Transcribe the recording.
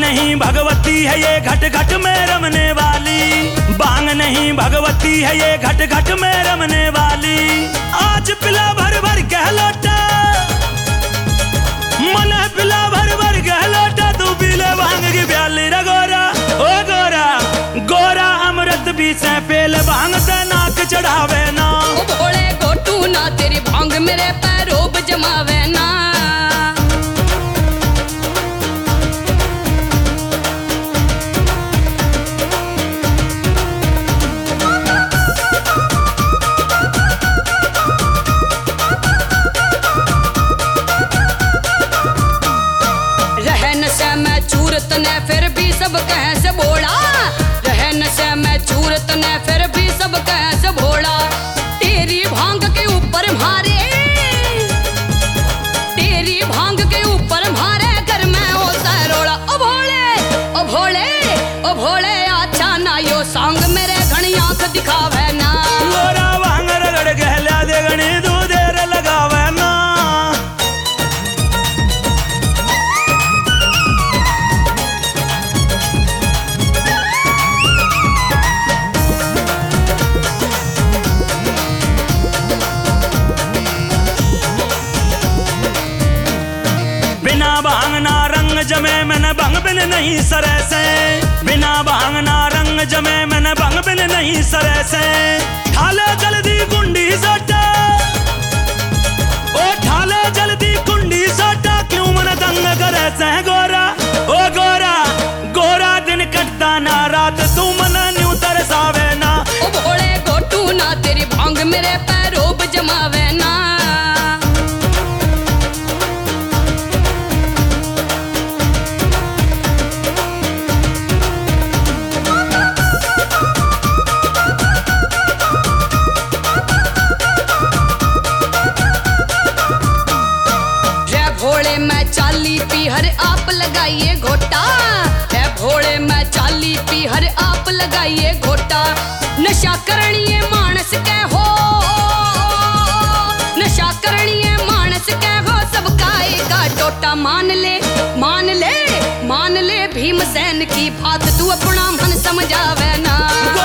नहीं भगवती है ये घट घट में रमने वाली, बांग नहीं भगवती है ये घट घट में रमने वाली। आज पिला भर भर कह लौटा, मन पिला भर भर कह लौटा, तू पीले भांग की प्याली रे गोरा, ओ गोरा गोरा अमृत भी से पेल भांग से नाक चढ़ावे ना। ओ भोले गोटू ना तेरी भांग मेरे पैरों पे जमावे ना। नशे में चूरत ने फिर भी सब कह से बोला, रहे नशे में चूरत ने फिर भी सब कह से भोला। तेरी भांग के ऊपर मारे, तेरी भांग के ऊपर मारे घर में ओ सरोड़ा। ओ भोले ओ भोले ओ भोले अच्छा ना यो सांग मेरे घनी आंख दिखावे ना। गोरा भांग रगड़ गहला दे घनी तू देर लगावे ना। बिना भांग ना रंग जमे मैंने भंग बिन नहीं सरे से, बिना भांग ना रंग जमे मैंने भंग बिन नहीं सरे से। ठाले जल्दी कुंडी सोटा, ओ ठाले जल्दी कुंडी सोटा, क्यों मन दंग करे से गोरा, ओ गोरा गोरा दिन कटता ना रात, तू मन न्यू तरसावे ना। ओ भोले गोटू ना तेरी भांग मेरे पैरों पे जमावे ना। भोले मैं चाली पी हर आप लगाइए घोटा, है भोले मैं चाली पी हर आप लगाइए घोटा। नशा करणीय मानस के हो, नशा करणीय मानस के हो, सबका एक टोटा। मान ले मान ले मान ले भीमसेन की बात, तू अपना मन समझावे ना।